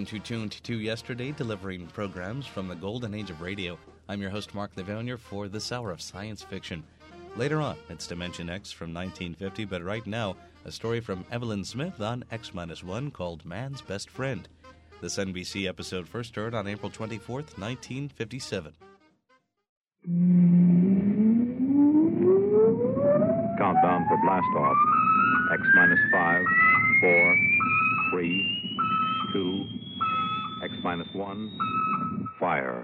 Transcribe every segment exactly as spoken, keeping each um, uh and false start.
welcome to Tuned to Yesterday, delivering programs from the golden age of radio. I'm your host, Mark Levonier, for this hour of science fiction. Later on, it's Dimension X from nineteen fifty, but right now, a story from Evelyn Smith on X minus one called Man's Best Friend. This N B C episode first aired on April twenty-fourth, nineteen fifty-seven. Countdown for blast off. X minus five, four, three, two, X minus one, fire.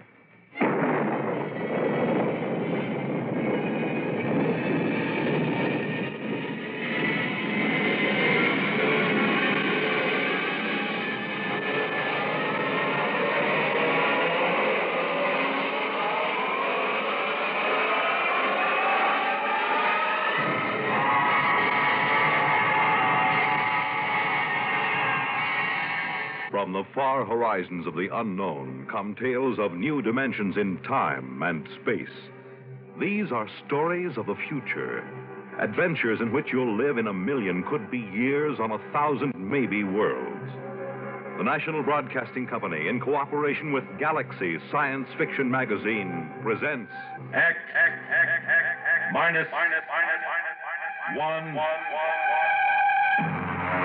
From the far horizons of the unknown come tales of new dimensions in time and space. These are stories of the future, adventures in which you'll live in a million, could be years, on a thousand, maybe worlds. The National Broadcasting Company, in cooperation with Galaxy Science Fiction Magazine, presents X, X, X, X, X, minus, minus, minus, minus, one, one, one, one.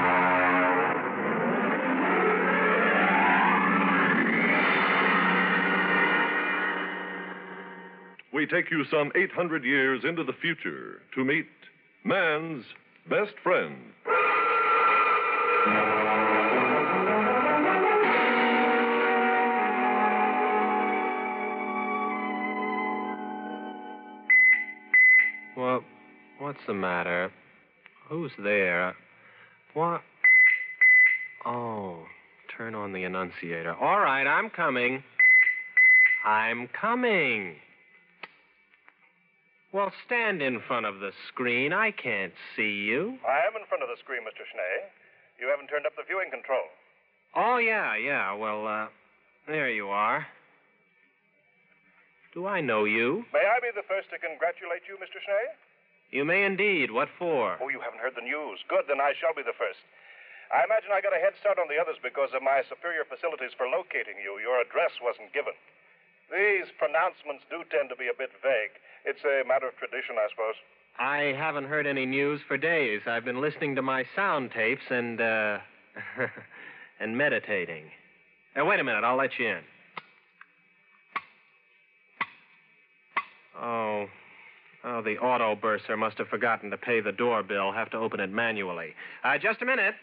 We take you some eight hundred years into the future to meet man's best friend. Well, what's the matter? Who's there? What? Oh, turn on the annunciator. All right, I'm coming. I'm coming. Well, stand in front of the screen. I can't see you. I am in front of the screen, Mister Schnee. You haven't turned up the viewing control. Oh, yeah, yeah. Well, uh, there you are. Do I know you? May I be the first to congratulate you, Mister Schnee? You may indeed. What for? Oh, you haven't heard the news. Good, then I shall be the first. I imagine I got a head start on the others because of my superior facilities for locating you. Your address wasn't given. These pronouncements do tend to be a bit vague. It's a matter of tradition, I suppose. I haven't heard any news for days. I've been listening to my sound tapes and, uh, and meditating. Now, wait a minute. I'll let you in. Oh, oh, the auto bursar must have forgotten to pay the doorbell. Have to open it manually. Uh, just a minute.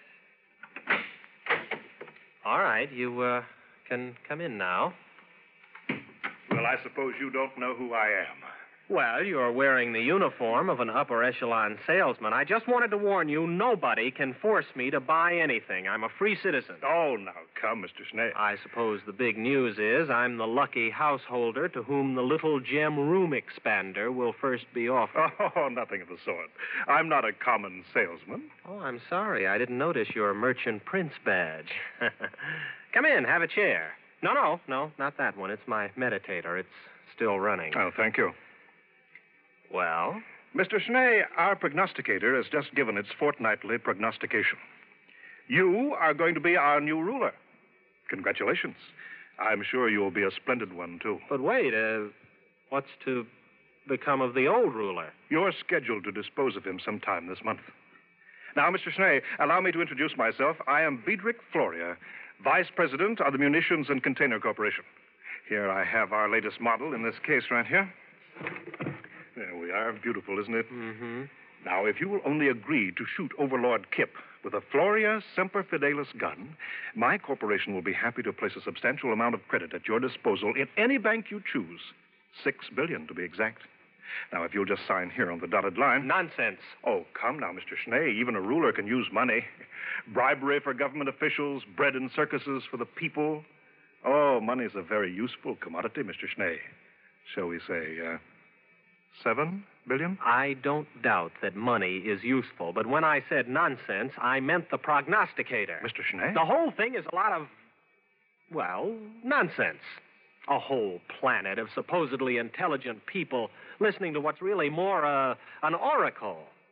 All right, you, uh, can come in now. Well, I suppose you don't know who I am. Well, you're wearing the uniform of an upper echelon salesman. I just wanted to warn you, nobody can force me to buy anything. I'm a free citizen. Oh, now, come, Mister Schnee. I suppose the big news is I'm the lucky householder to whom the little gem room expander will first be offered. Oh, nothing of the sort. I'm not a common salesman. Oh, I'm sorry. I didn't notice your merchant prince badge. Come in, have a chair. No, no, no, not that one. It's my meditator. It's still running. Oh, thank you. Well? Mister Schnee, our prognosticator has just given its fortnightly prognostication. You are going to be our new ruler. Congratulations. I'm sure you'll be a splendid one, too. But wait, uh, what's to become of the old ruler? You're scheduled to dispose of him sometime this month. Now, Mister Schnee, allow me to introduce myself. I am Biedrich Floria, Vice President of the Munitions and Container Corporation. Here I have our latest model in this case right here. There we are. Beautiful, isn't it? Mm-hmm. Now, if you will only agree to shoot Overlord Kip with a Floria Semper Fidelis gun, my corporation will be happy to place a substantial amount of credit at your disposal in any bank you choose. Six billion, to be exact. Now, if you'll just sign here on the dotted line... Nonsense. Oh, come now, Mister Schnee. Even a ruler can use money. Bribery for government officials, bread and circuses for the people. Oh, money's a very useful commodity, Mister Schnee. Shall we say, uh, seven billion? I don't doubt that money is useful, but when I said nonsense, I meant the prognosticator. Mister Schnee? The whole thing is a lot of, well, nonsense. A whole planet of supposedly intelligent people listening to what's really more uh, an oracle.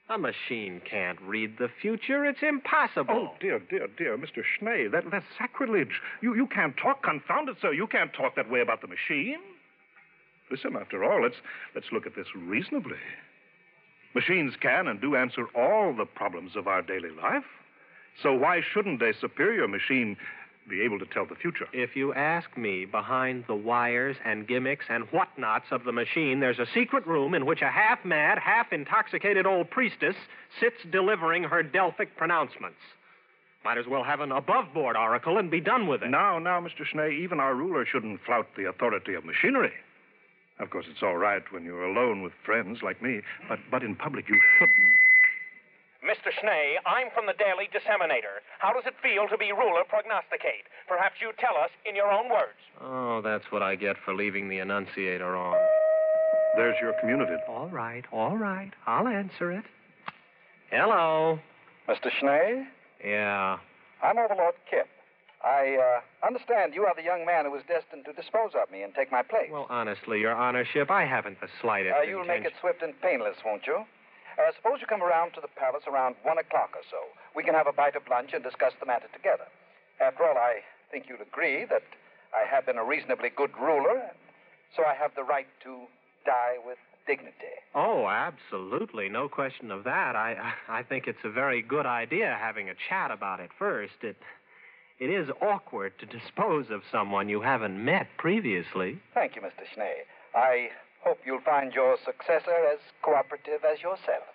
A machine can't read the future. It's impossible. Oh, dear, dear, dear, Mister Schnee, that, that's sacrilege. You, you can't talk, confound it, sir. You can't talk that way about the machine. Listen, after all, let's, let's look at this reasonably. Machines can and do answer all the problems of our daily life. So why shouldn't a superior machine be able to tell the future? If you ask me, behind the wires and gimmicks and whatnots of the machine, there's a secret room in which a half-mad, half-intoxicated old priestess sits delivering her Delphic pronouncements. Might as well have an above-board oracle and be done with it. Now, now, Mister Schnee, even our ruler shouldn't flout the authority of machinery. Of course, it's all right when you're alone with friends like me, but, but in public you shouldn't. Mister Schnee, I'm from the Daily Disseminator. How does it feel to be ruler prognosticate? Perhaps you tell us in your own words. Oh, that's what I get for leaving the Annunciator on. There's your communitive. All right, all right. I'll answer it. Hello. Mister Schnee? Yeah. I'm Overlord Kip. I uh, understand you are the young man who was destined to dispose of me and take my place. Well, honestly, Your Honorship, I haven't the slightest uh, You'll intention... make it swift and painless, won't you? Uh, suppose you come around to the palace around one o'clock or so. We can have a bite of lunch and discuss the matter together. After all, I think you'll agree that I have been a reasonably good ruler, so I have the right to die with dignity. Oh, absolutely. No question of that. I I think it's a very good idea having a chat about it first. It it is awkward to dispose of someone you haven't met previously. Thank you, Mister Schnee. I hope you'll find your successor as cooperative as yourself.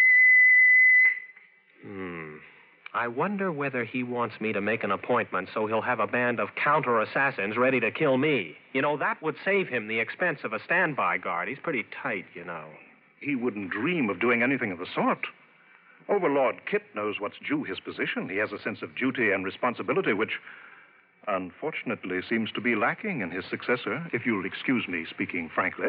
Hmm. I wonder whether he wants me to make an appointment so he'll have a band of counter-assassins ready to kill me. You know, that would save him the expense of a standby guard. He's pretty tight, you know. He wouldn't dream of doing anything of the sort. Overlord Kip knows what's due his position. He has a sense of duty and responsibility, which, unfortunately, seems to be lacking in his successor, if you'll excuse me speaking frankly.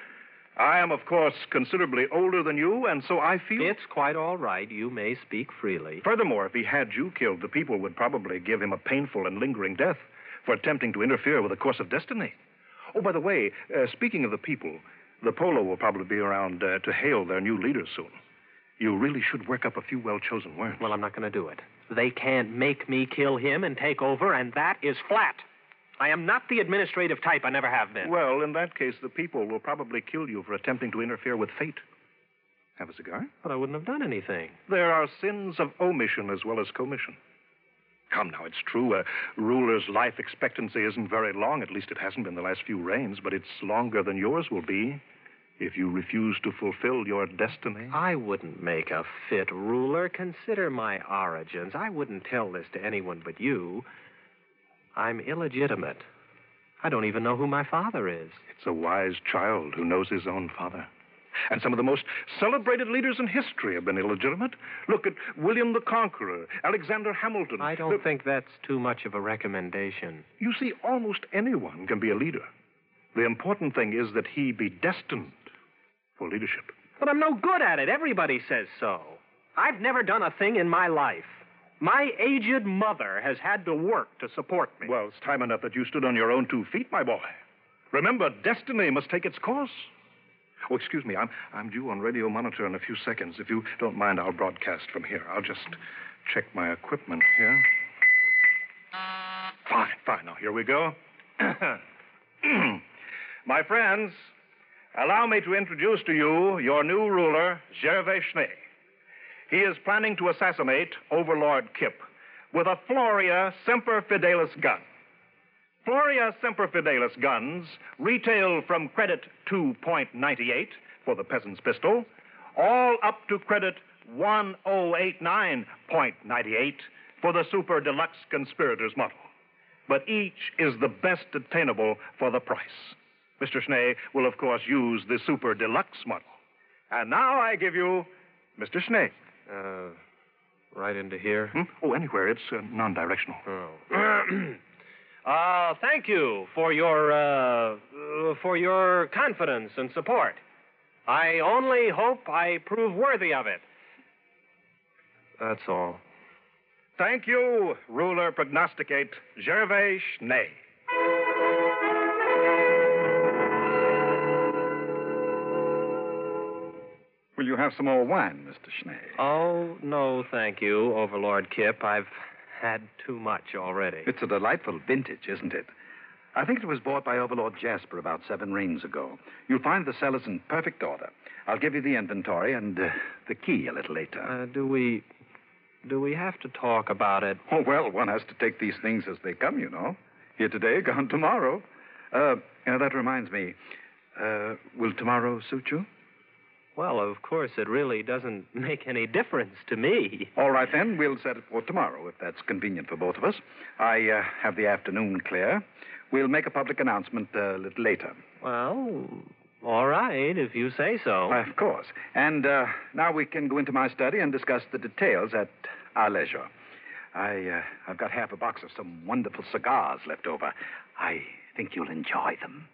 I am, of course, considerably older than you, and so I feel... It's quite all right. You may speak freely. Furthermore, if he had you killed, the people would probably give him a painful and lingering death for attempting to interfere with the course of destiny. Oh, by the way, uh, speaking of the people, the Polo will probably be around uh, to hail their new leader soon. You really should work up a few well-chosen words. Well, I'm not going to do it. They can't make me kill him and take over, and that is flat. I am not the administrative type. I never have been. Well, in that case, the people will probably kill you for attempting to interfere with fate. Have a cigar? But I wouldn't have done anything. There are sins of omission as well as commission. Come now, it's true. A ruler's life expectancy isn't very long. At least it hasn't been the last few reigns, but it's longer than yours will be if you refuse to fulfill your destiny. I wouldn't make a fit ruler. Consider my origins. I wouldn't tell this to anyone but you. I'm illegitimate. I don't even know who my father is. It's a wise child who knows his own father. And some of the most celebrated leaders in history have been illegitimate. Look at William the Conqueror, Alexander Hamilton. I don't the... think that's too much of a recommendation. You see, almost anyone can be a leader. The important thing is that he be destined for leadership. But I'm no good at it. Everybody says so. I've never done a thing in my life. My aged mother has had to work to support me. Well, it's time enough that you stood on your own two feet, my boy. Remember, destiny must take its course. Oh, excuse me. I'm, I'm due on radio monitor in a few seconds. If you don't mind, I'll broadcast from here. I'll just check my equipment here. Fine, fine. Now, here we go. My friends, allow me to introduce to you your new ruler, Gervais Schnee. He is planning to assassinate Overlord Kip with a Floria Semper Fidelis gun. Floria Semper Fidelis guns retail from credit two point nine eight for the peasant's pistol, all up to credit one thousand eighty-nine point nine eight for the Super Deluxe Conspirator's model. But each is the best attainable for the price. Mister Schnee will, of course, use the Super Deluxe model. And now I give you Mister Schnee. Uh, right into here? Hmm? Oh, anywhere. It's uh, non-directional. Oh. uh, thank you for your, uh, uh, for your confidence and support. I only hope I prove worthy of it. That's all. Thank you, ruler prognosticate, Gervais Schnee. Will you have have some more wine, Mister Schnee? Oh, no, thank you, Overlord Kip. I've had too much already. It's a delightful vintage, isn't it? I think it was bought by Overlord Jasper about seven rains ago. You'll find the cellars in perfect order. I'll give you the inventory and uh, the key a little later. Uh, do we... do we have to talk about it? Oh, well, one has to take these things as they come, you know. Here today, gone tomorrow. Uh, uh, that reminds me. Uh, will tomorrow suit you? Well, of course, it really doesn't make any difference to me. All right, then. We'll set it for tomorrow, if that's convenient for both of us. I uh, have the afternoon clear. We'll make a public announcement uh, a little later. Well, all right, if you say so. Uh, of course. And uh, now we can go into my study and discuss the details at our leisure. I, uh, I've got half a box of some wonderful cigars left over. I think you'll enjoy them.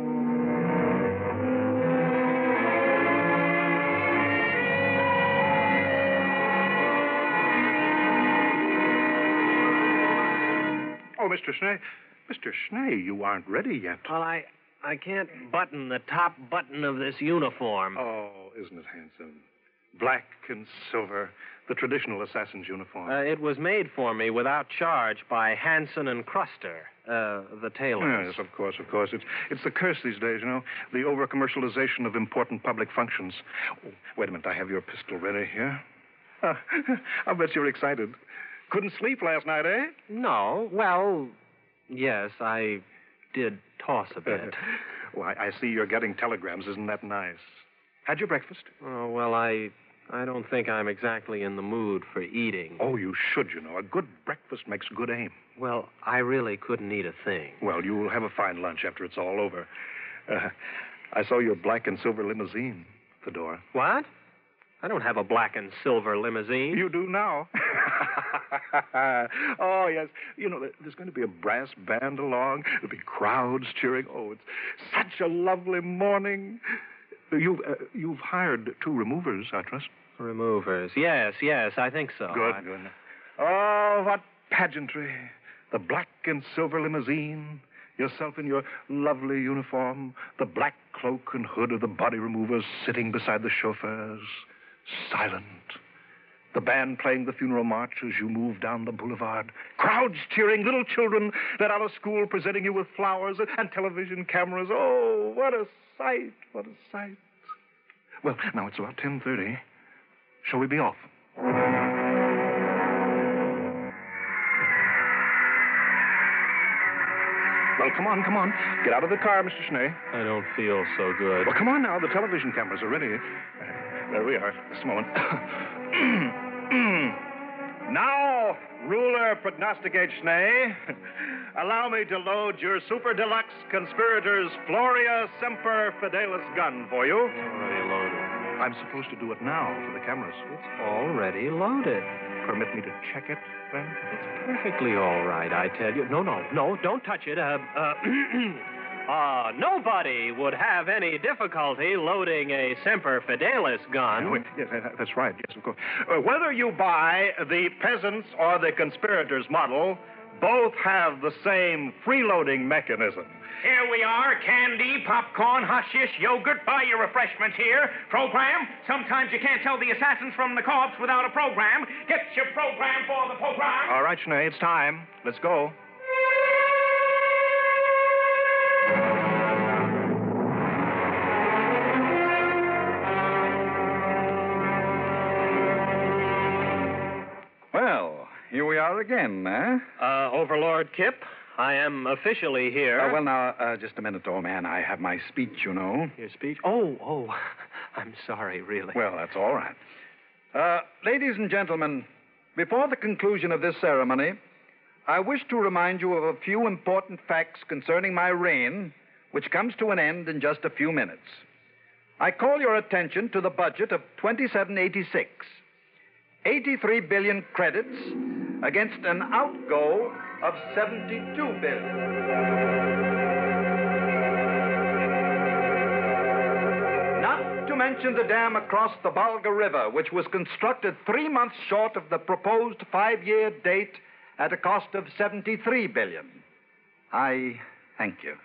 Oh, Mister Schnee. Mister Schnee, you aren't ready yet. Well, I, I can't button the top button of this uniform. Oh, isn't it handsome? Black and silver, the traditional assassin's uniform. Uh, it was made for me without charge by Hanson and Cruster, uh, the tailors. Yes, of course, of course. It's it's the curse these days, you know, the over-commercialization of important public functions. Oh, wait a minute, I have your pistol ready here. Uh, I bet you're excited. Couldn't sleep last night, eh? No, well, yes, I did toss a bit. Well, I, I see you're getting telegrams. Isn't that nice? Had your breakfast? Oh, well, I I don't think I'm exactly in the mood for eating. Oh, you should, you know. A good breakfast makes good aim. Well, I really couldn't eat a thing. Well, you'll have a fine lunch after it's all over. Uh, I saw your black and silver limousine, Fedora. What? I don't have a black and silver limousine. You do now. Oh, yes. You know, there's going to be a brass band along. There'll be crowds cheering. Oh, it's such a lovely morning. You've, uh, you've hired two removers, I trust. Removers. Yes, yes, I think so. Good, I... good. Oh, what pageantry. The black and silver limousine, yourself in your lovely uniform, the black cloak and hood of the body removers sitting beside the chauffeurs, silent. The band playing the funeral march as you move down the boulevard. Crowds cheering, little children let out of school presenting you with flowers and television cameras. Oh, what a sight, what a sight. Well, now it's about ten thirty. Shall we be off? Well, come on, come on. Get out of the car, Mister Schnee. I don't feel so good. Well, come on now. The television cameras are ready. There we are. Just a moment. Now, ruler prognosticate Schnee, allow me to load your super deluxe conspirators Floria Semper Fidelis gun for you. Already loaded. I'm supposed to do it now for the cameras. It's already loaded. Permit me to check it, then? It's perfectly all right, I tell you. No, no, no, don't touch it. Uh, uh, uh, nobody would have any difficulty loading a Semper Fidelis gun. Oh, yes, that's right. Yes, of course. Uh, whether you buy the peasants or the conspirators model, both have the same freeloading mechanism. Here we are, candy, popcorn, hashish, yogurt. Buy your refreshments here. Program. Sometimes you can't tell the assassins from the corpse without a program. Get your program for the program. All right, Schnee, it's time. Let's go. Well, here we are again, eh? Uh, Overlord Kip, I am officially here. Uh, well, now, uh, just a minute, old man. I have my speech, you know. Your speech? Oh, oh, I'm sorry, really. Well, that's all right. Uh, ladies and gentlemen, before the conclusion of this ceremony, I wish to remind you of a few important facts concerning my reign, which comes to an end in just a few minutes. I call your attention to the budget of twenty-seven eighty-six. eighty-three billion credits against an outgo of seventy-two billion. Not to mention the dam across the Volga River, which was constructed three months short of the proposed five-year date at a cost of seventy-three billion. I thank you.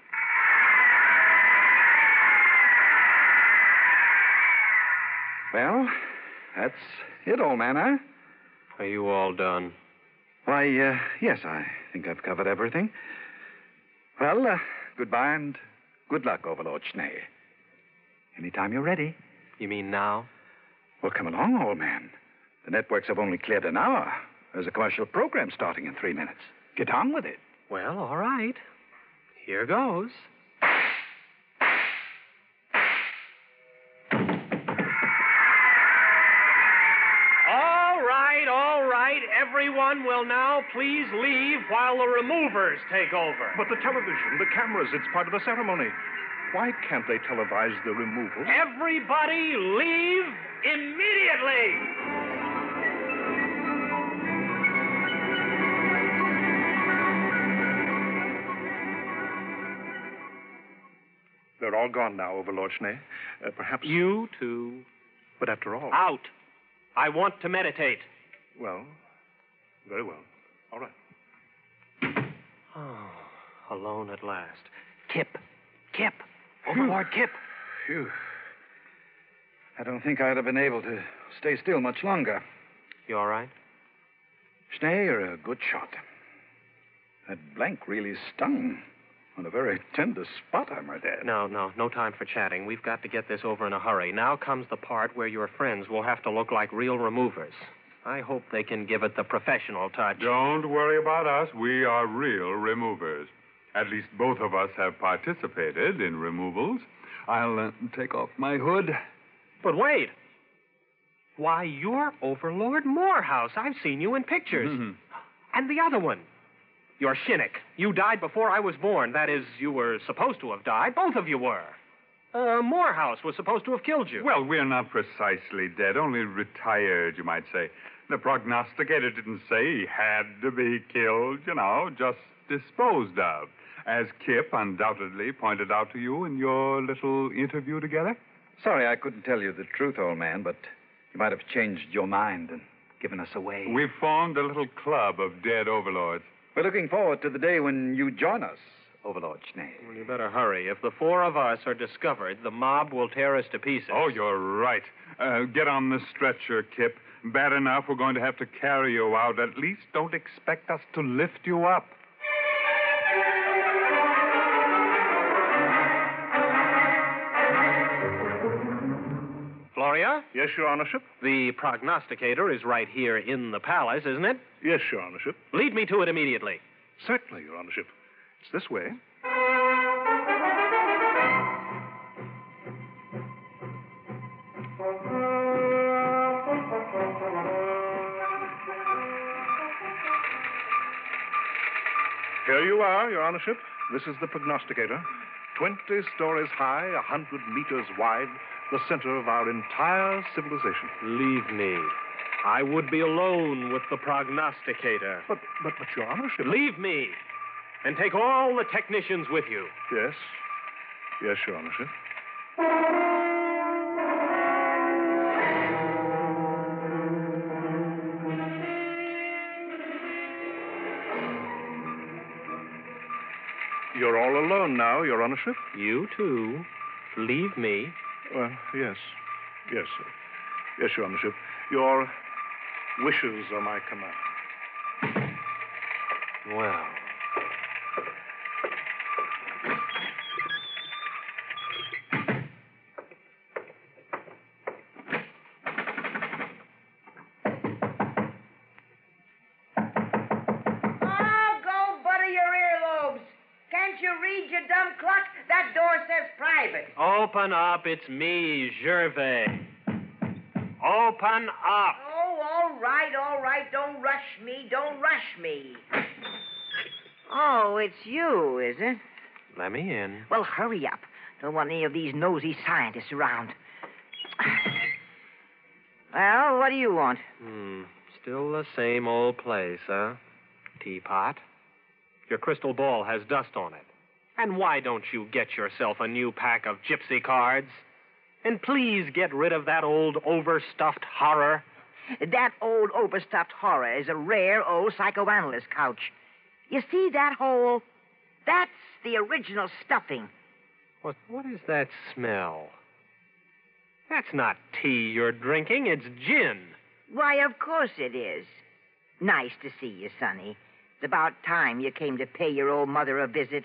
Well, that's it, old man, huh? Are you all done? Why, uh, yes, I think I've covered everything. Well, uh, goodbye and good luck, Overlord Schnee. Anytime you're ready. You mean now? Well, come along, old man. The networks have only cleared an hour. There's a commercial program starting in three minutes. Get on with it. Well, all right. Here goes. All right, all right. Everyone will now please leave while the removers take over. But the television, the cameras, it's part of the ceremony. Why can't they televise the removal? Everybody leave immediately. They're all gone now, Overlord Schnee. Uh, perhaps... You too. But after all... Out. I want to meditate. Well, very well. All right. Oh, alone at last. Kip. Kip. Overlord Kip. Phew. I don't think I'd have been able to stay still much longer. You all right? Schnee, you're a good shot. That blank really stung. On a very tender spot, I might add. No, no, no time for chatting. We've got to get this over in a hurry. Now comes the part where your friends will have to look like real removers. I hope they can give it the professional touch. Don't worry about us. We are real removers. At least both of us have participated in removals. I'll uh, take off my hood. But wait. Why, you're Overlord Morehouse. I've seen you in pictures. Mm-hmm. And the other one. You're Shinnick. You died before I was born. That is, you were supposed to have died. Both of you were. Uh, Morehouse was supposed to have killed you. Well, we're not precisely dead, only retired, you might say. The prognosticator didn't say he had to be killed, you know, just disposed of, as Kip undoubtedly pointed out to you in your little interview together. Sorry I couldn't tell you the truth, old man, but you might have changed your mind and given us away. We've formed a little club of dead overlords. We're looking forward to the day when you join us, Overlord Schnee. Well, you better hurry. If the four of us are discovered, the mob will tear us to pieces. Oh, you're right. Uh, get on the stretcher, Kip. Bad enough we're going to have to carry you out. At least don't expect us to lift you up. Floria? Yes, Your Honorship? The prognosticator is right here in the palace, isn't it? Yes, Your Honorship. Lead me to it immediately. Certainly, Your Honorship. It's this way. Here you are, Your Honorship. This is the prognosticator. Twenty stories high, a hundred meters wide, the center of our entire civilization. Leave me. I would be alone with the prognosticator. But, but, but, Your Honorship... Leave me, and take all the technicians with you. Yes. Yes, Your Honorship. You're all alone now, Your Honorship? You too. Leave me. Well, yes. Yes, sir. Yes, Your Honorship. Your wishes are my command. Well. Open up. It's me, Gervais. Open up. Oh, all right, all right. Don't rush me. Don't rush me. Oh, it's you, is it? Let me in. Well, hurry up. Don't want any of these nosy scientists around. Well, what do you want? Hmm. Still the same old place, huh? Teapot. Your crystal ball has dust on it. And why don't you get yourself a new pack of gypsy cards? And please get rid of that old overstuffed horror. That old overstuffed horror is a rare old psychoanalyst couch. You see that hole? That's the original stuffing. What, what is that smell? That's not tea you're drinking. It's gin. Why, of course it is. Nice to see you, Sonny. It's about time you came to pay your old mother a visit.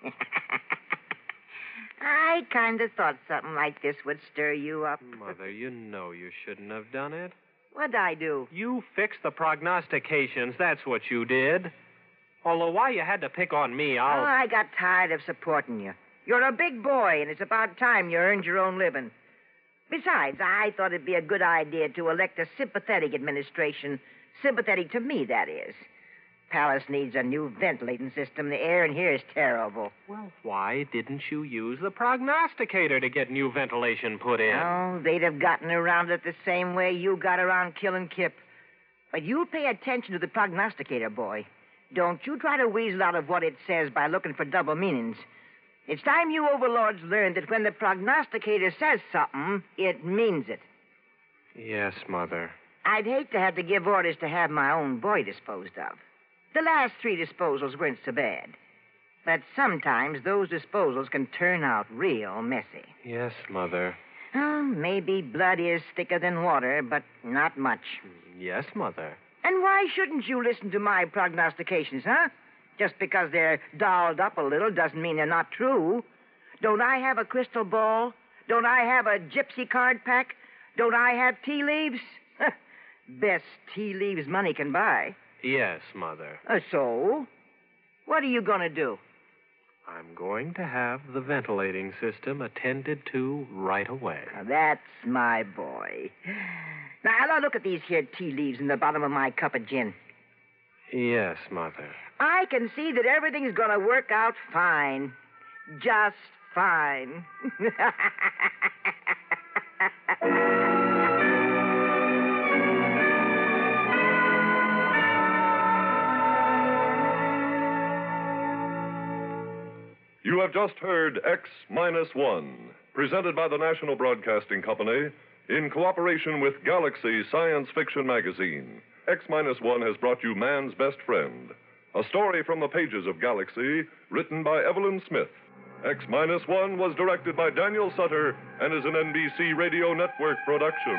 I kind of thought something like this would stir you up. Mother, you know you shouldn't have done it. What'd I do? You fixed the prognostications. That's what you did. Although why you had to pick on me, I'll... Oh, I got tired of supporting you. You're a big boy, and it's about time you earned your own living. Besides, I thought it'd be a good idea to elect a sympathetic administration. Sympathetic to me, that is. Palace needs a new ventilating system. The air in here is terrible. Well, why didn't you use the prognosticator to get new ventilation put in? Oh, they'd have gotten around it the same way you got around killing Kip. But you pay attention to the prognosticator, boy. Don't you try to weasel out of what it says by looking for double meanings. It's time you overlords learned that when the prognosticator says something, it means it. Yes, Mother. I'd hate to have to give orders to have my own boy disposed of. The last three disposals weren't so bad. But sometimes those disposals can turn out real messy. Yes, Mother. Oh, maybe blood is thicker than water, but not much. Yes, Mother. And why shouldn't you listen to my prognostications, huh? Just because they're dolled up a little doesn't mean they're not true. Don't I have a crystal ball? Don't I have a gypsy card pack? Don't I have tea leaves? Best tea leaves money can buy. Yes, Mother. Uh, so? What are you going to do? I'm going to have the ventilating system attended to right away. Now, that's my boy. Now, now, look at these here tea leaves in the bottom of my cup of gin. Yes, Mother. I can see that everything's going to work out fine. Just fine. You have just heard X Minus One, presented by the National Broadcasting Company in cooperation with Galaxy Science Fiction Magazine. X Minus One has brought you Man's Best Friend, a story from the pages of Galaxy, written by Evelyn Smith. X Minus One was directed by Daniel Sutter and is an N B C Radio Network production.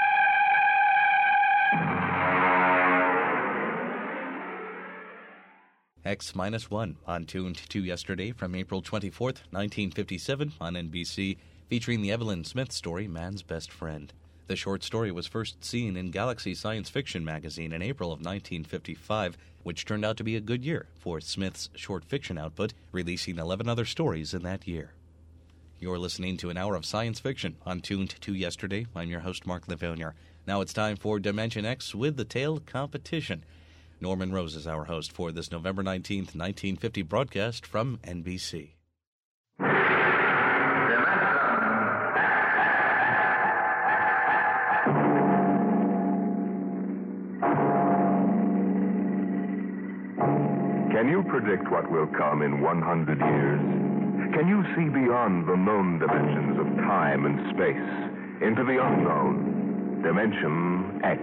X Minus One, on Tuned to Yesterday from April twenty-fourth, nineteen fifty-seven on N B C, featuring the Evelyn Smith story, Man's Best Friend. The short story was first seen in Galaxy Science Fiction magazine in April of nineteen fifty-five, which turned out to be a good year for Smith's short fiction output, releasing eleven other stories in that year. You're listening to an hour of science fiction on Tuned to Yesterday. I'm your host, Mark Livonier. Now it's time for Dimension X with the Tale Competition. Norman Rose is our host for this November nineteenth, nineteen fifty broadcast from N B C. Can you predict what will come in one hundred years? Can you see beyond the known dimensions of time and space into the unknown, Dimension X?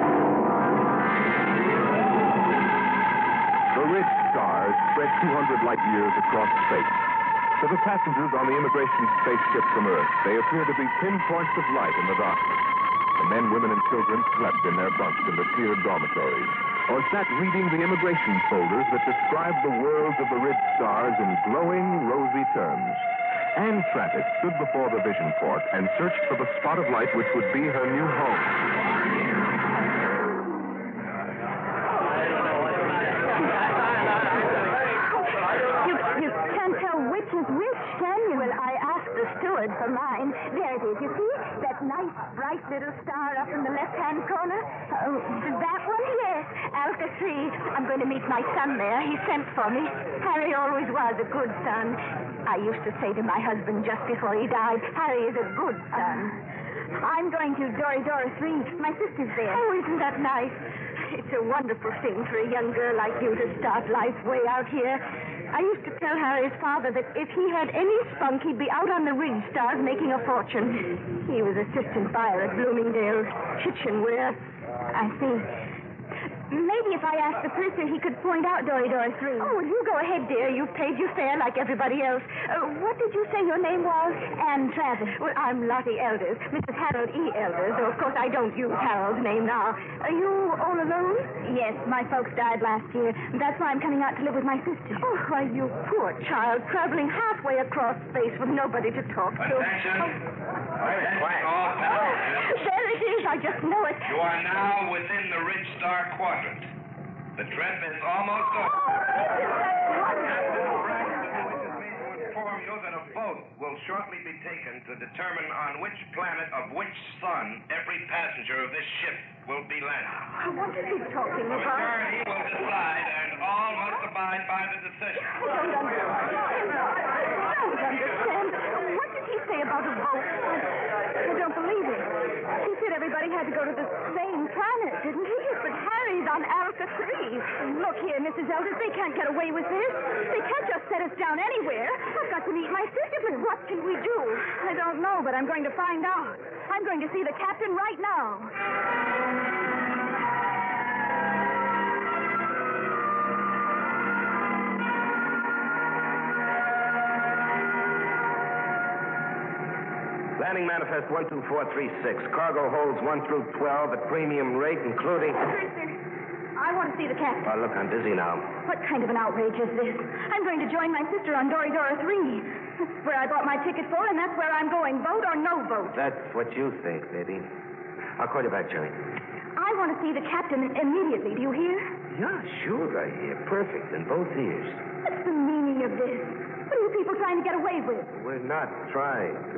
The ridge stars spread two hundred light years across space. To the passengers on the immigration spaceship from Earth, they appear to be pinpoints of light in the darkness. The men, women, and children slept in their bunks in the tiered dormitories, or sat reading the immigration folders that describe the worlds of the ridge stars in glowing, rosy terms. Anne Travis stood before the vision port and searched for the spot of light which would be her new home. You, you can't tell which is which, can you? Well, I asked the steward for mine. There it is, you see? That nice, bright little star up in the left-hand corner? Oh, that one? Yes, Alpha three. I'm going to meet my son there. He sent for me. Harry always was a good son. I used to say to my husband just before he died, Harry is a good son. Uh, I'm going to Dory Dora three. My sister's there. Oh, isn't that nice? It's a wonderful thing for a young girl like you to start life way out here. I used to tell Harry's father that if he had any spunk, he'd be out on the ridge stars making a fortune. He was assistant buyer at Bloomingdale's kitchenware. I see. maybe if I asked the purser, he could point out Dory Dory three. Oh, well, you go ahead, dear. You've paid your fare like everybody else. Uh, what did you say your name was? Anne Travis. Well, I'm Lottie Elders, Missus Harold E. Elders, though, of course, I don't use Harold's name now. Are you all alone? Yes, my folks died last year. That's why I'm coming out to live with my sister. Oh, why, you poor child, traveling halfway across space with nobody to talk to. Attention. Oh. Attention. There it is. I just know it. You are now within the Ridge Star Quadrant. The trip is almost over. Inform you that a vote will shortly be taken to determine on which planet of which sun every passenger of this ship will be landing. What is he talking The about? majority will decide, and all must abide by the decision. I don't understand. I don't understand. What did he say about a vote? I, I don't believe it. He said everybody had to go to the same planet, didn't he? But Harry's on Alpha three. Look here, Missus Elders, they can't get away with this. They can't just set us down anywhere. I've got to meet my sister, but what can we do? I don't know, but I'm going to find out. I'm going to see the captain right now. Landing manifest one two four three six. Cargo holds one through twelve at premium rate, including... Purser, I want to see the captain. Oh, look, I'm busy now. What kind of an outrage is this? I'm going to join my sister on Dory Dora three. That's where I bought my ticket for, and that's where I'm going. Vote or no vote? That's what you think, baby. I'll call you back, Jerry. I want to see the captain immediately. Do you hear? Yeah, sure I hear. Perfect, in both ears. What's the meaning of this? What are you people trying to get away with? We're not trying to...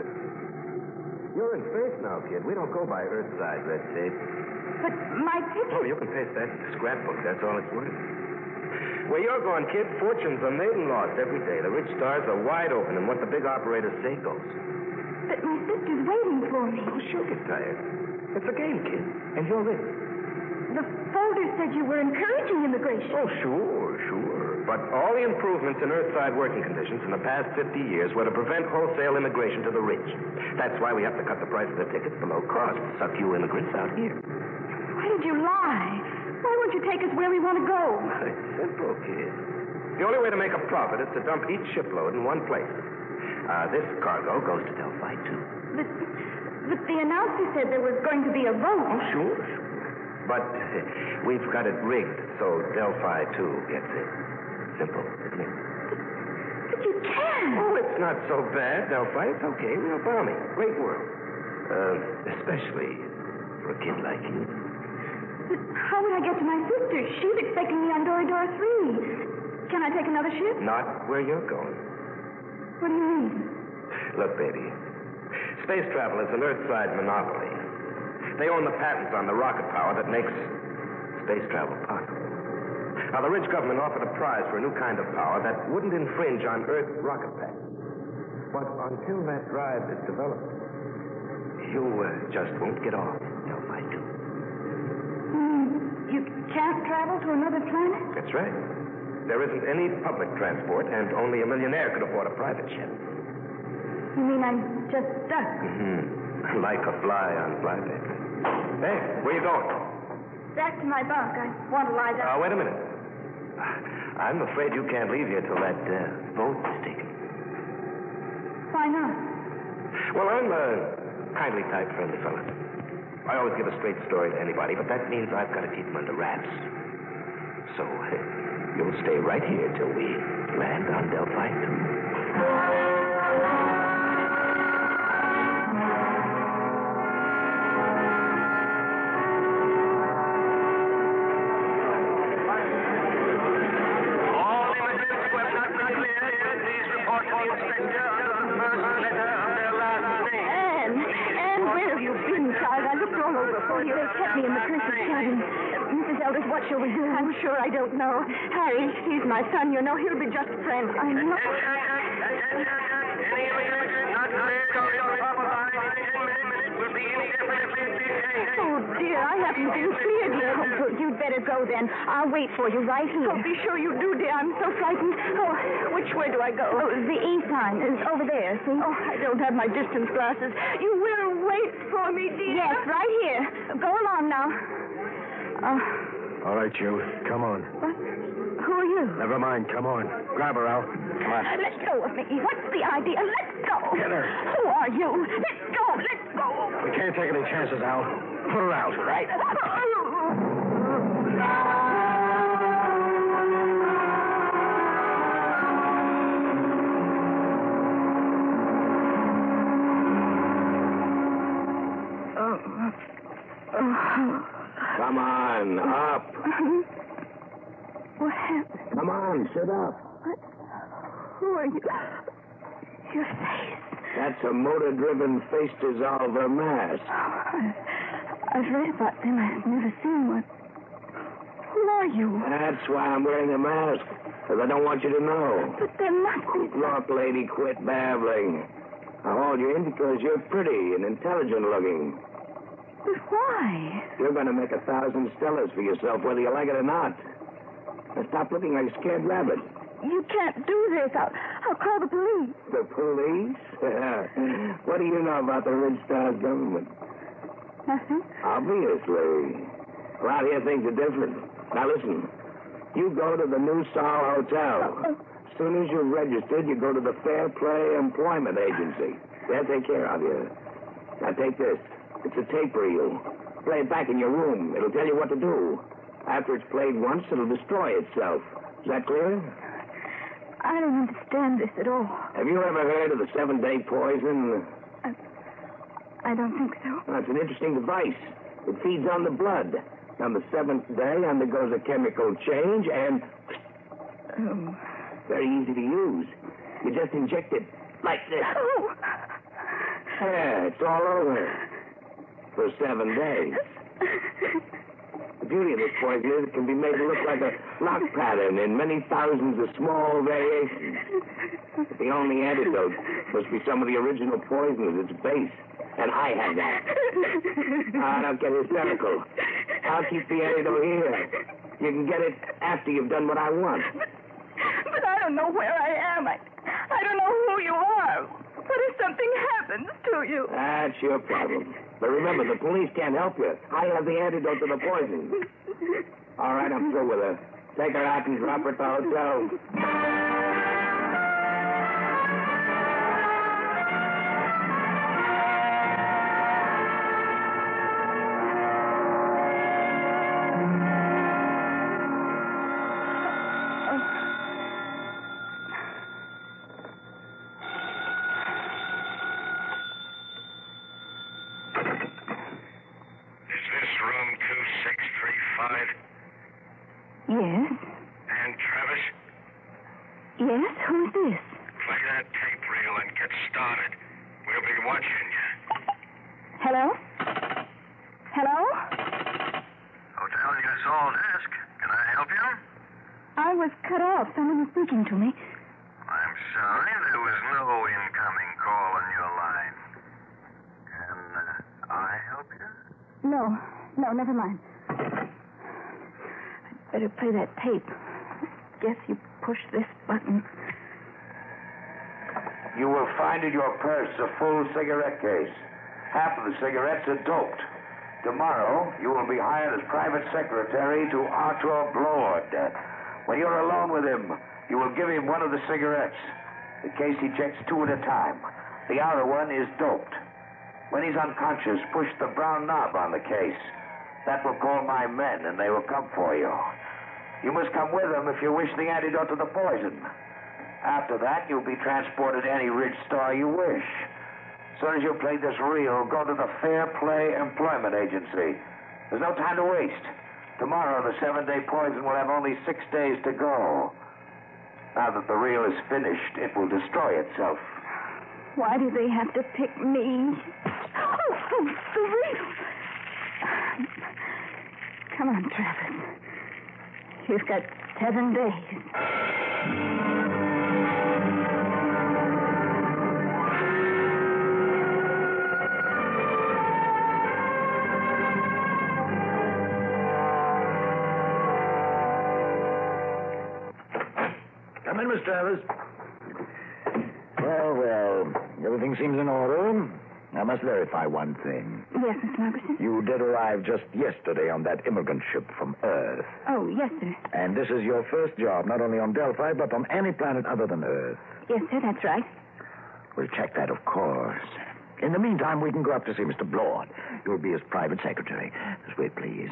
You're in space now, kid. We don't go by Earthside red tape. But my ticket... Oh, you can paste that in the scrapbook. That's all it's worth. Where you're going, kid, fortunes are made and lost every day. The rich stars are wide open, and what the big operators say goes. But my sister's waiting for me. Oh, she'll get tired. It's a game, kid, and you're in. The folder said you were encouraging immigration. Oh, sure, sure. But all the improvements in Earthside working conditions in the past fifty years were to prevent wholesale immigration to the rich. That's why we have to cut the price of the tickets below cost to suck you immigrants out here. Why did you lie? Why won't you take us where we want to go? It's simple, kid. The only way to make a profit is to dump each shipload in one place. Uh, this cargo goes to Delphi, too. But, but the announcer said there was going to be a vote. Oh, sure. But uh, we've got it rigged so Delphi, too, gets it. Simple, isn't it? But, but you can't. Oh, it's not so bad, Delphi. It's okay. Real balmy. Great world. Uh, especially for a kid like you. But how would I get to my sister? She's expecting me on Dory Dora three. Can I take another ship? Not where you're going. What do you mean? Look, baby. Space travel is an Earthside monopoly. They own the patents on the rocket power that makes space travel possible. Now, the rich government offered a prize for a new kind of power that wouldn't infringe on Earth rocket patents. But until that drive is developed, you uh, just won't get off. Delphi, too. Mm, you can't travel to another planet? That's right. There isn't any public transport, and only a millionaire could afford a private jet. You mean I'm just stuck? Mm-hmm. Like a fly on flypaper. Hey, where you going? Back to my bunk. I want to lie down. Uh, wait a minute. I'm afraid you can't leave here till that uh, vote is taken. Why not? Well, I'm a kindly type friendly fella. I always give a straight story to anybody, but that means I've got to keep them under wraps. So, you'll stay right here till we land on Delphi two. What shall we do? I'm sure I don't know. Harry, he's my son, you know. He'll be just friendly. I know. Oh, dear, I haven't been cleared yet. Oh, good. You'd better go then. I'll wait for you right here. Oh, be sure you do, dear. I'm so frightened. Oh, which way do I go? Oh, the E sign is over there, see? Oh, I don't have my distance glasses. You will wait for me, dear? Yes, right here. Go along now. Oh. All right, you. Come on. What? Who are you? Never mind. Come on. Grab her, Al. Come on. Let go of me. What's the idea? Let go. Get her. Who are you? Let go. Let go. We can't take any chances, Al. Put her out. Right. Come on, up. What happened? Come on, sit up. What? Who are you? Your face. That's a motor-driven face dissolver mask. Oh, I, I've read about them. I've never seen one. Who are you? That's why I'm wearing a mask, because I don't want you to know. But there must be... Look, lady, quit babbling. I hauled you in because you're pretty and intelligent-looking. But why? You're going to make a thousand stellars for yourself, whether you like it or not. Now stop looking like a scared rabbit. You can't do this. I'll, I'll call the police. The police? What do you know about the Ridge Stars government? Nothing. Obviously. Around here, things are different. Now, listen. You go to the New Sol Hotel. As soon as you're registered, you go to the Fair Play Employment Agency. They'll take care of you. Now, take this. It's a tape reel. Play it back in your room. It'll tell you what to do. After it's played once, it'll destroy itself. Is that clear? I don't understand this at all. Have you ever heard of the seven-day poison? I, I don't think so. Well, it's an interesting device. It feeds on the blood. On the seventh day, undergoes a chemical change, and... Oh. Very easy to use. You just inject it like this. Oh. Yeah, it's all over. For seven days. The beauty of this poison is it can be made to look like a lock pattern in many thousands of small variations. But the only antidote must be some of the original poison at its base. And I have that. Ah, don't get hysterical. I'll keep the antidote here. You can get it after you've done what I want. But, but I don't know where I am. I, I don't know who you are. What if something happens to you? That's your problem. But remember, the police can't help you. I have the antidote to the poison. All right, I'm through with her. Take her out and drop her at the hotel. Yes? And Travis? Yes? Who's this? Play that tape reel and get started. We'll be watching you. Hello? Hello? Hotel Unisol's desk. Can I help you? I was cut off. Someone was speaking to me. I'm sorry. There was no incoming call on your line. Can uh, I help you? No. No, never mind. Better play that tape. Guess you push this button. You will find in your purse a full cigarette case. Half of the cigarettes are doped. Tomorrow, you will be hired as private secretary to Arthur Blord. When you're alone with him, you will give him one of the cigarettes. The case ejects two at a time. The outer one is doped. When he's unconscious, push the brown knob on the case. That will call my men, and they will come for you. You must come with them if you wish the antidote to the poison. After that, you'll be transported to any Ridge Star you wish. As soon as you play this reel, go to the Fair Play Employment Agency. There's no time to waste. Tomorrow, the seven-day poison will have only six days to go. Now that the reel is finished, it will destroy itself. Why do they have to pick me? Oh, oh the reel! Come on, Travis. You've got seven days. Come in, Miss Travis. Well, well, everything seems in order. I must verify one thing. Yes, Mister Margerson? You did arrive just yesterday on that immigrant ship from Earth. Oh, yes, sir. And this is your first job, not only on Delphi, but on any planet other than Earth. Yes, sir, that's right. We'll check that, of course. In the meantime, we can go up to see Mister Blord. You'll be his private secretary. Just wait, please.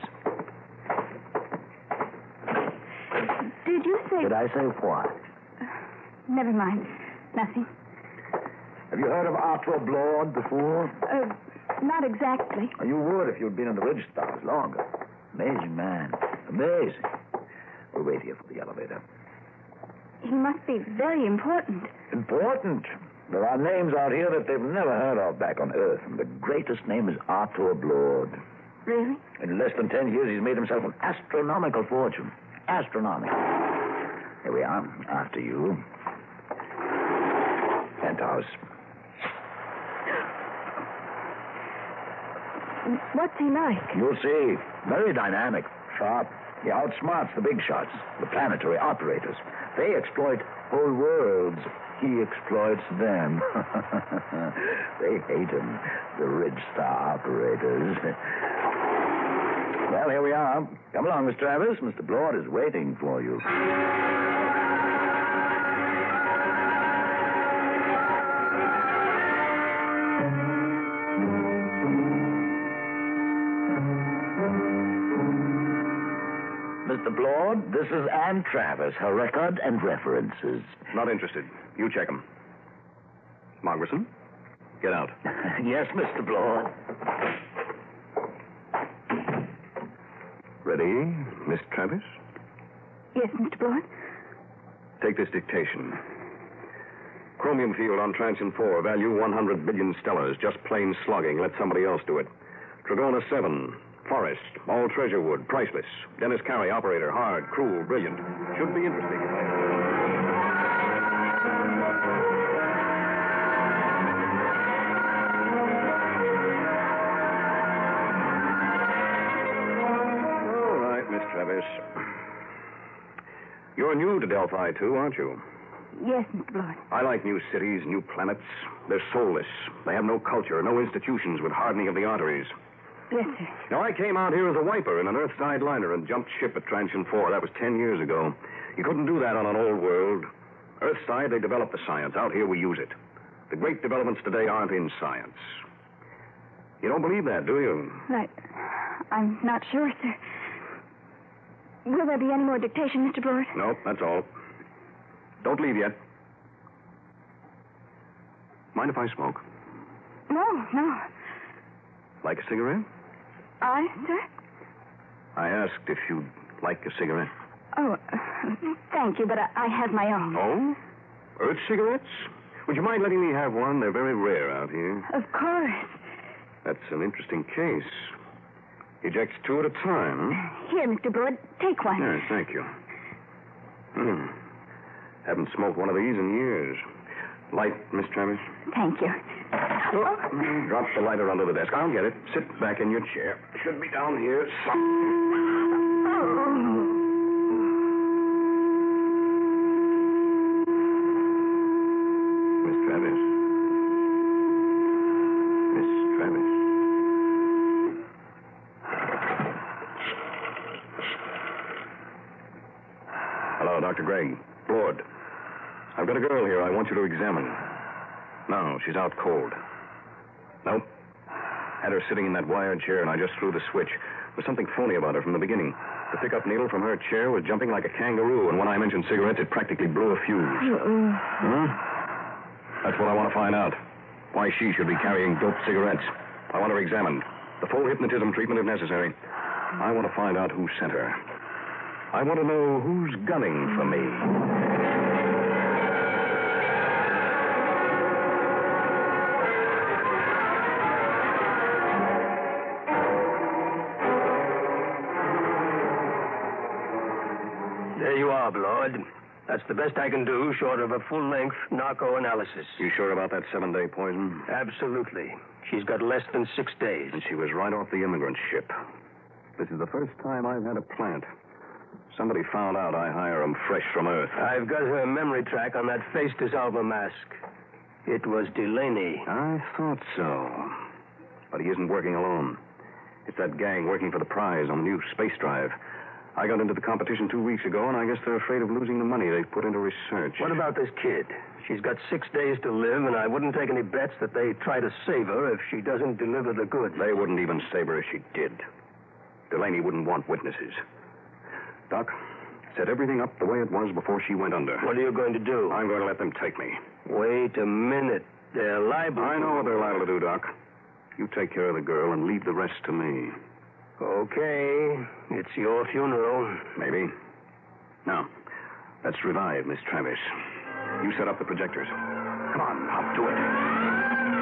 Did you say... Did I say what? Uh, never mind. Nothing. Have you heard of Arthur Blord before? Uh, not exactly. You would if you'd been in the Ridge Stars longer. Amazing man. Amazing. We'll wait here for the elevator. He must be very important. Important? There are names out here that they've never heard of back on Earth, and the greatest name is Arthur Blord. Really? In less than ten years, he's made himself an astronomical fortune. Astronomical. Here we are, after you. Penthouse. What's he like? You'll see. Very dynamic, sharp. He outsmarts the big shots, the planetary operators. They exploit whole worlds. He exploits them. They hate him, the Ridge Star operators. Well, here we are. Come along, Miss Travis. Mister Blord is waiting for you. Mister Blord, this is Ann Travis, her record and references. Not interested. You check them. Margerson, get out. Yes, Mister Blord. Ready, Miss Travis? Yes, Mister Blord. Take this dictation. Chromium field on Transition four, value one hundred billion stellars, just plain slugging. Let somebody else do it. Trigona seven, Forest, all treasure wood, priceless. Dennis Carey, operator, hard, cruel, brilliant. Should be interesting. All right, Miss Travis. You're new to Delphi, too, aren't you? Yes, Mister Blord. I like new cities, new planets. They're soulless. They have no culture, no institutions with hardening of the arteries. Yes, sir. Now, I came out here as a wiper in an Earthside liner and jumped ship at Transition four. That was ten years ago. You couldn't do that on an old world. Earthside, they developed the science. Out here, we use it. The great developments today aren't in science. You don't believe that, do you? Right. I'm not sure, sir. Will there be any more dictation, Mister Blord? No, that's all. Don't leave yet. Mind if I smoke? No, no. Like a cigarette? I, sir? I asked if you'd like a cigarette. Oh, uh, thank you, but I, I have my own. Oh? Earth cigarettes? Would you mind letting me have one? They're very rare out here. Of course. That's an interesting case. Ejects two at a time, huh? Here, Mister Blord, take one. Yes, thank you. Hmm. Haven't smoked one of these in years. Light, Miss Travis? Thank you. Oh, drop the lighter under the desk. I'll get it. Sit back in your chair. Should be down here. Miss Travis. Miss Travis. Hello, Doctor Gregg. Blord. I've got a girl here I want you to examine. No, she's out cold. Nope. Had her sitting in that wired chair, and I just threw the switch. There was something phony about her from the beginning. The pickup needle from her chair was jumping like a kangaroo, and when I mentioned cigarettes, it practically blew a fuse. Uh-uh. Huh? That's what I want to find out. Why she should be carrying dope cigarettes. I want her examined. The full hypnotism treatment if necessary. I want to find out who sent her. I want to know who's gunning for me. There you are, Blord. That's the best I can do, short of a full-length narco analysis. You sure about that seven-day poison? Absolutely. She's got less than six days. And she was right off the immigrant ship. This is the first time I've had a plant. Somebody found out I hire 'em fresh from Earth. I've got her memory track on that face-dissolver mask. It was Delaney. I thought so. But he isn't working alone. It's that gang working for the prize on the new space drive. I got into the competition two weeks ago, and I guess they're afraid of losing the money they've put into research. What about this kid? She's got six days to live, and I wouldn't take any bets that they try to save her if she doesn't deliver the goods. They wouldn't even save her if she did. Delaney wouldn't want witnesses. Doc, set everything up the way it was before she went under. What are you going to do? I'm going to let them take me. Wait a minute. They're liable. I know what they're liable to do, Doc. You take care of the girl and leave the rest to me. Okay. It's your funeral. Maybe. Now, let's revive Miss Travis. You set up the projectors. Come on, I'll do it.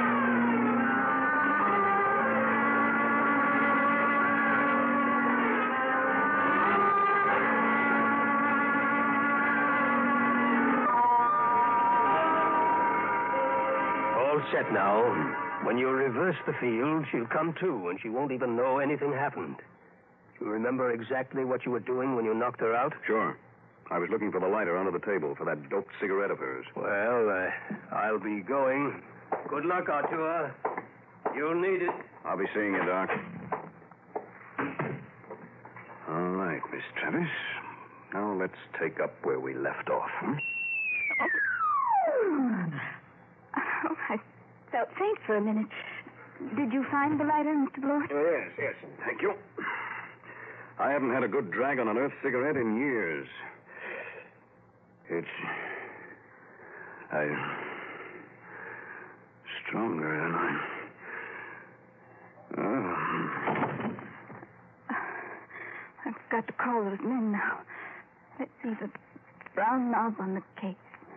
Set now. When you reverse the field, she'll come to, and she won't even know anything happened. You remember exactly what you were doing when you knocked her out? Sure. I was looking for the lighter under the table for that doped cigarette of hers. Well, uh, I'll be going. Good luck, Artua. You'll need it. I'll be seeing you, Doc. All right, Miss Travis. Now let's take up where we left off. Hmm? Oh, I felt faint for a minute. Did you find the lighter, Mister Blord? Oh, yes, yes. Thank you. I haven't had a good drag on an Earth cigarette in years. It's... I... stronger than I... Oh. I've got to call those men now. Let's see the brown knob on the case.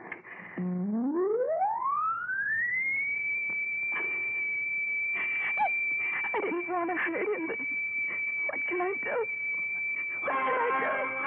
I didn't want to hurt him, but what can I do? What can I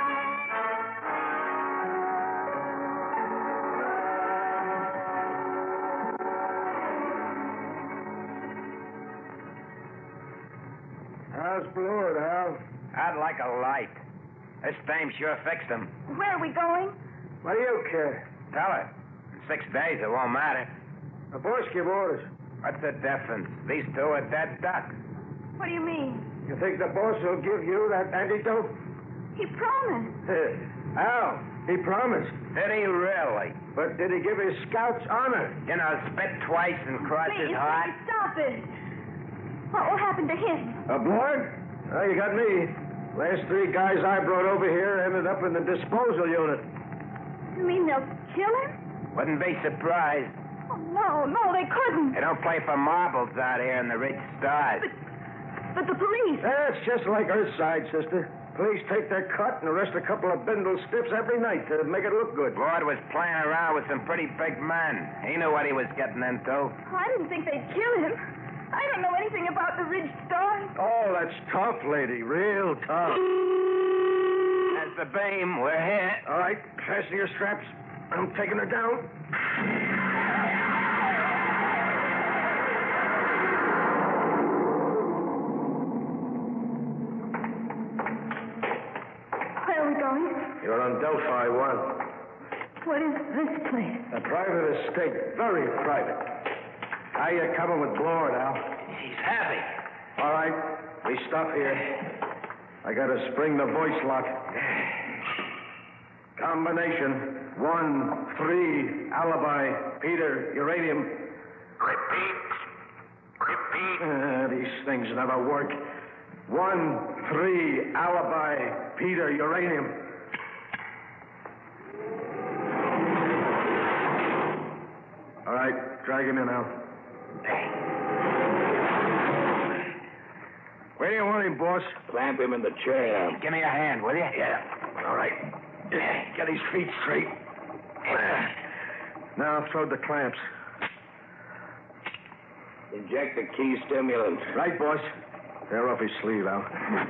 do? How's Blord, Hal? I'd like a light. This dame sure fixed him. Where are we going? What do you care? Tell her. In six days, it won't matter. The boss give orders. What's the difference? These two are dead ducks. What do you mean? You think the boss will give you that antidote? He promised. Al, he promised. Did he really? But did he give his scouts honor? You know, spit twice and cross Please, his heart. please, stop it. What will happen to him? A Blord? Oh, you got me. Last three guys I brought over here ended up in the disposal unit. You mean they'll kill him? Wouldn't be surprised. Oh, no, no, they couldn't. They don't play for marbles out here in the rich stars. But, but the police... That's just like Earthside, sister. Police take their cut and arrest a couple of bindle stiffs every night to make it look good. Blord was playing around with some pretty big men. He knew what he was getting into. Oh, I didn't think they'd kill him. I don't know anything about the Ridge Stars. Oh, that's tough, lady. Real tough. That's the beam. We're here. All right, fasten your straps. I'm taking her down. Where are we going? You're on Delphi one. What is this place? A private estate. Very private. How you coming with Blord, Al? He's happy. All right. We stop here. I gotta spring the voice lock. Combination. One, three, alibi, Peter, uranium. Repeat. Repeat. Uh, these things never work. One, three, alibi, Peter, uranium. All right, drag him in now. Where do you want him, boss? Clamp him in the chair. Give me a hand, will you? Yeah. All right. Get his feet straight. Now throw the clamps. Inject the key stimulant. Right, boss. Tear off his sleeve, Al.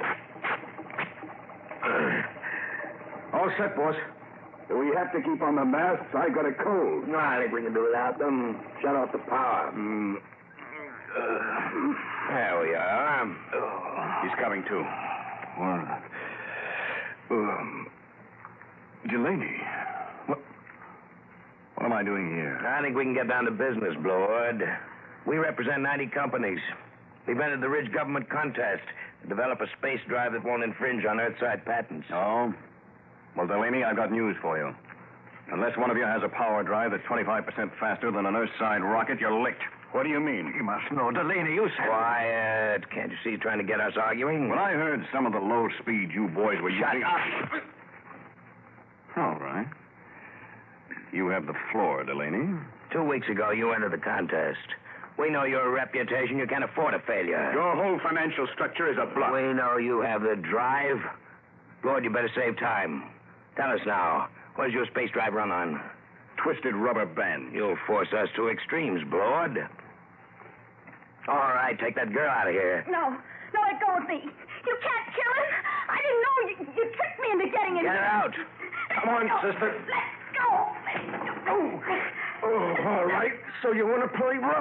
All set, boss. Do we have to keep on the masks? I got a cold. No, I think we can do without them. Shut off the power. Mm. Uh, there we are. Oh. He's coming to. Well, um, Delaney, what, what am I doing here? I think we can get down to business, Blord. We represent ninety companies. We've entered the Ridge government contest to develop a space drive that won't infringe on Earthside patents. Oh? Well, Delaney, I've got news for you. Unless one of you has a power drive that's twenty-five percent faster than an Earthside rocket, you're licked. What do you mean? You must know, Delaney. You said... Quiet. Can't you see he's trying to get us arguing? When I heard some of the low speed you boys were Shut using... up. All right. You have the floor, Delaney. Two weeks ago, you entered the contest. We know your reputation. You can't afford a failure. Your whole financial structure is a bluff. We know you have the drive. Lord, you better save time. Tell us now, what does your space drive run on? Twisted rubber band. You'll force us to extremes, Blood. All right, take that girl out of here. No, no, let go of me. You can't kill him. I didn't know you, you tricked me into getting him. Get her out. Come on, No, sister. Let go. Oh, oh, all right. So you want to play rough?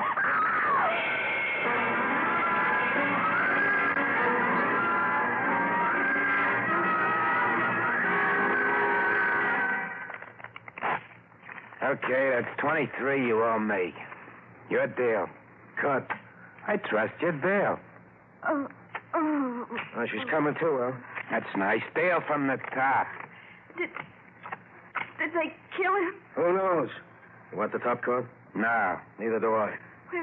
Okay, that's twenty-three you owe me. Your deal. Cut. I trust your deal. Oh, oh. Oh, she's coming too, huh? That's nice. Deal from the top. Did, did they kill him? Who knows? You want the top card? No, neither do I. Well,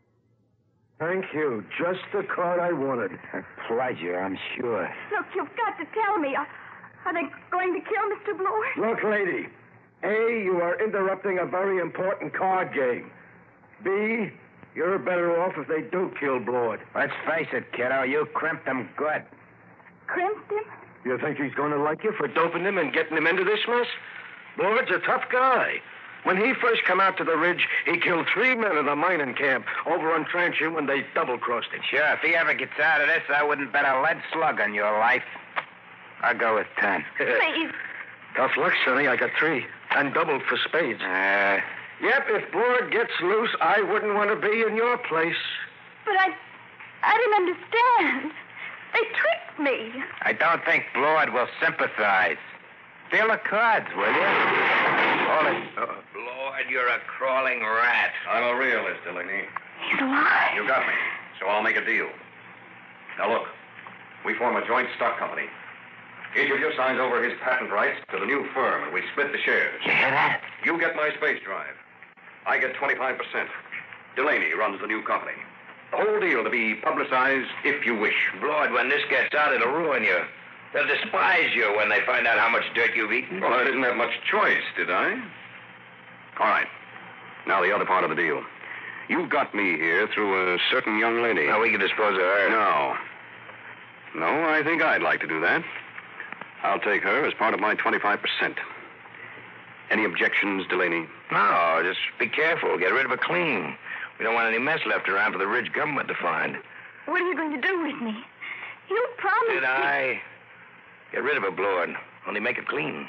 Thank you. Just the card I wanted. A pleasure, I'm sure. look, you've got to tell me. Are, are they going to kill Mister Bloor? Look, lady. A, you are interrupting a very important card game. B, you're better off if they do kill Blood. Let's face it, kiddo. You crimped him good. Crimped him? You think he's going to like you for doping him and getting him into this mess? Blood's a tough guy. When he first come out to the Ridge, he killed three men in a mining camp over on Transient when they double-crossed him. Sure, if he ever gets out of this, I wouldn't bet a lead slug on your life. I'll go with ten. Please. Tough luck, Sonny. I got three. And doubled for spades. Uh, Yep, if Blood gets loose, I wouldn't want to be in your place. But I... I didn't understand. They tricked me. I don't think Blood will sympathize. Deal the cards, will you? Hold it. Uh, Blood, you're a crawling rat. I'm a realist, Delaney. He's alive. You got me, so I'll make a deal. Now look, we form a joint stock company. Each of you signs over his patent rights to the new firm, and we split the shares. You hear that? You get my space drive. I get twenty-five percent. Delaney runs the new company. The whole deal to be publicized if you wish. Blood, when this gets out, it'll ruin you. They'll despise you when they find out how much dirt you've eaten. Well, I didn't have much choice, did I? All right. Now the other part of the deal. You got me here through a certain young lady. Now, we can dispose of her. No. No, I think I'd like to do that. I'll take her as part of my twenty-five percent. Any objections, Delaney? No, just be careful. Get rid of her clean. We don't want any mess left around for the Ridge government to find. What are you going to do with me? You promised Did me... I? Get rid of her, Blood. Only make it clean.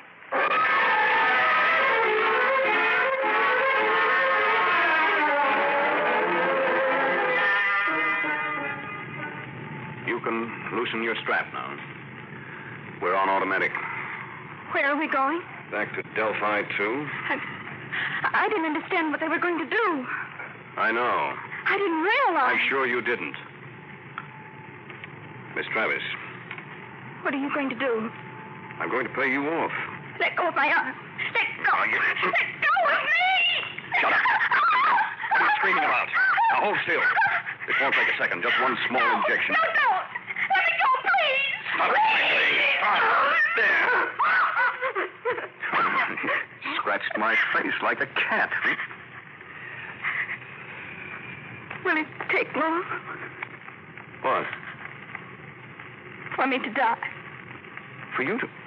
You can loosen your strap now. We're on automatic. Where are we going? Back to Delphi two. I, I didn't understand what they were going to do. I know. I didn't realize... I'm sure you didn't. Miss Travis, What are you going to do? I'm going to pay you off. Let go of my arm. Let go. Oh, you... Let go of me! Shut up. What are you screaming about? Now hold still. This won't take a second. Just one small no, injection. No, don't. Let me go, please. Stop it, please. Ah, there. Scratched my face like a cat. Will it take long What? for me to die? For you to...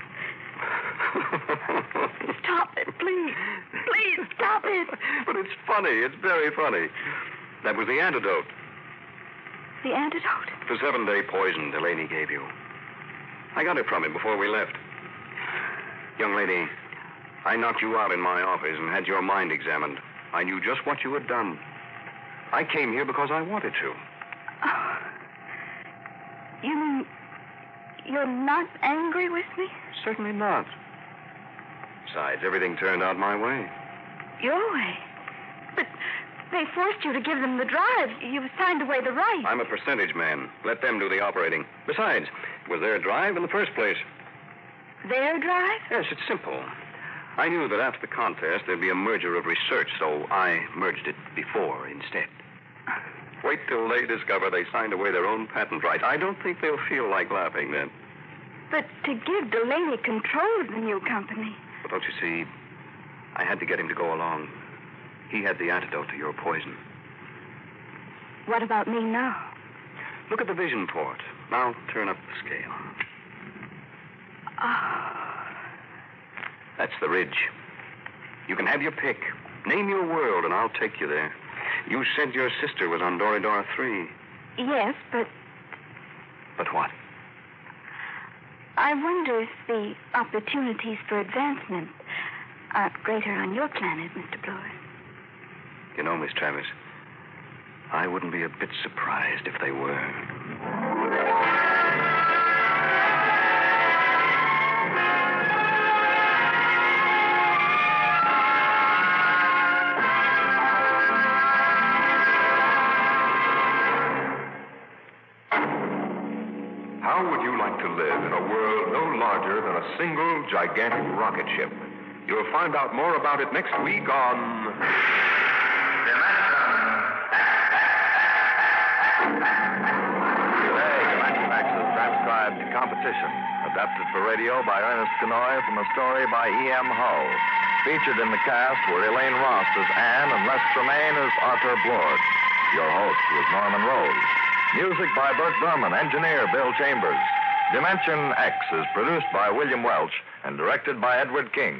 Stop it, please. Please, stop it. But it's funny. It's very funny. That was the antidote. The antidote? The seven-day poison Delaney gave you. I got it from him before we left. Young lady, I knocked you out in my office and had your mind examined. I knew just what you had done. I came here because I wanted to. Oh. You mean you're not angry with me? Certainly not. Besides, everything turned out my way. Your way? But They forced you to give them the drive. You've signed away the right. I'm a percentage man. Let them do the operating. Besides, it was their drive in the first place. Their drive? Yes, it's simple. I knew that after the contest there'd be a merger of research, so I merged it before instead. Wait till they discover they signed away their own patent rights. I don't think they'll feel like laughing then. But to give Delaney control of the new company. But don't you see, I had to get him to go along. He had the antidote to your poison. What about me now? Look at the vision port. Now turn up the scale. Oh. That's the ridge. You can have your pick. Name your world, and I'll take you there. You said your sister was on Doridor three. Yes, but But what? I wonder if the opportunities for advancement aren't greater on your planet, Mister Blord. You know, Miss Travis, I wouldn't be a bit surprised if they were. How would you like to live in a world no larger than a single gigantic rocket ship? You'll find out more about it next week on... Today, Dimension X has transcribed Competition, adapted for radio by Ernest Kenoy from a story by E M Hull. Featured in the cast were Elaine Ross as Anne and Les Tremaine as Arthur Blord. Your host was Norman Rose. Music by Burt Berman, engineer Bill Chambers. Dimension X is produced by William Welch and directed by Edward King.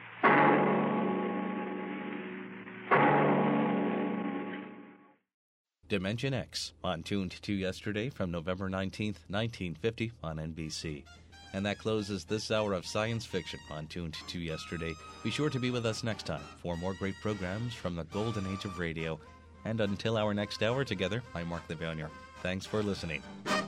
Dimension X, on Tuned to Yesterday from November nineteenth, nineteen fifty on N B C. And that closes this hour of science fiction on Tuned to Yesterday. Be sure to be with us next time for more great programs from the golden age of radio. And until our next hour together, I'm Mark Levanier. Thanks for listening.